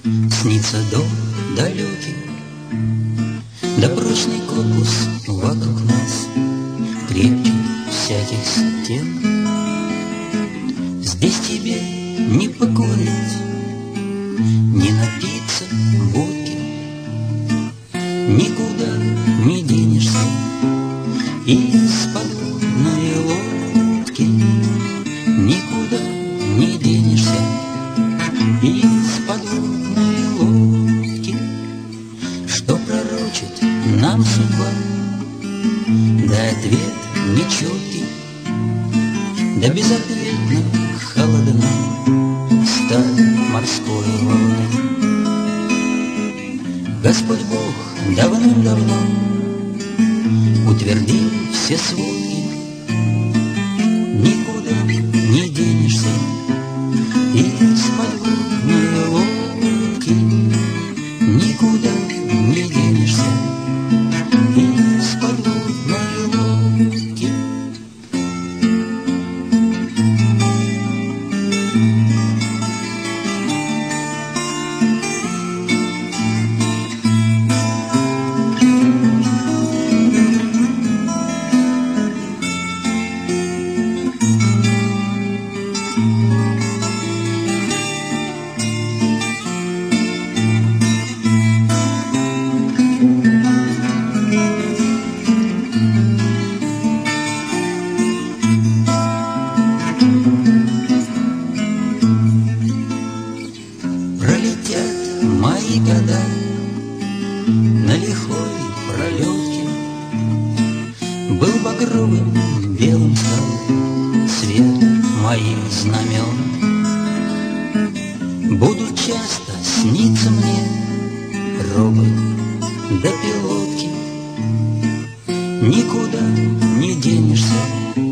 Снится дом далекий, да прочный корпус вокруг нас крепче всяких стен. Здесь тебе не покурить, не напиться водки, никуда не денешься из подводной лодки, никуда не денешься из подводной лодки. Что пророчит нам судьба, да ответ нечеткий, да безответно холодна сталь морской волны. Господь Бог давным-давно утвердил все свои, никуда не денешься из подводной лодки, никуда не денешься из подводной лодки. Пролетят мои года на лихой пролетке, был багровым белым стал цвет моих знамен. Будут часто сниться мне робот да пилотки, никуда не денешься